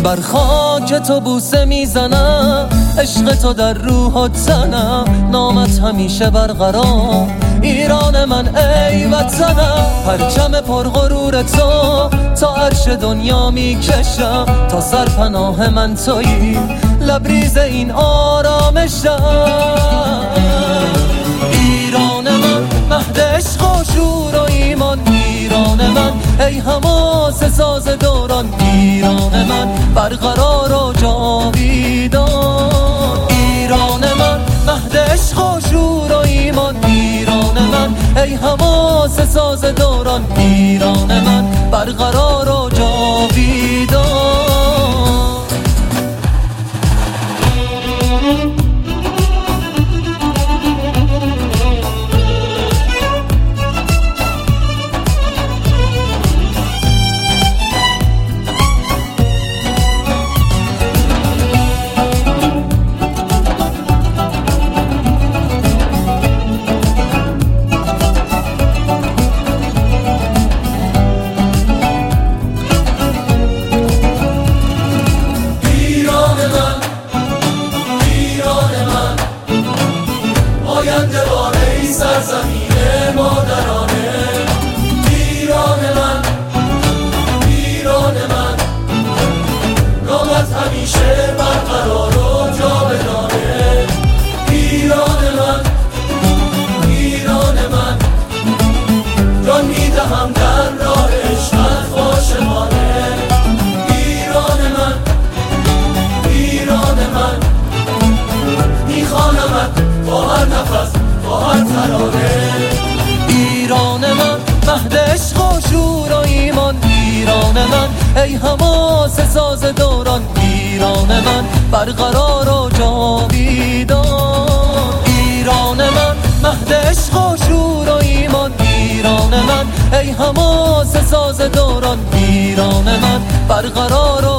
بر خاک تو بوسه میزنم، عشق تو در روحت زنم، نامت همیشه برقرار ایران من ای وطنم. پرچم پرغرور تو تا عرش دنیا میکشم، تا سرپناه من تویی لبریز این آرامشم. ایران من مهد عشق و شور و ایمان، ایران من ای حماسه ساز دوران، ایران من برقرار و جاویدان. ایران من مهد عشق و شور و ایمان، ایران من ای حماسه ساز دوران، ایران من برقرار و جاویدان. سرزمین مادرانه، ایران من، ایران من، نامت همیشه برقرار و جاودانه. ایران من، ایران من، جان میدهم در راه عشقت عاشقانه. ایران من، ایران من، میخوانمت با هر نفس، با هر ترانه. ایران من مهد عشق و شور و ایمان، ایران من ای حماسه ساز دوران، ایران من برقرار و جاویدان. ایران من مهد عشق و شور و ایمان، ایران من ای حماسه ساز دوران، ایران من برقرار و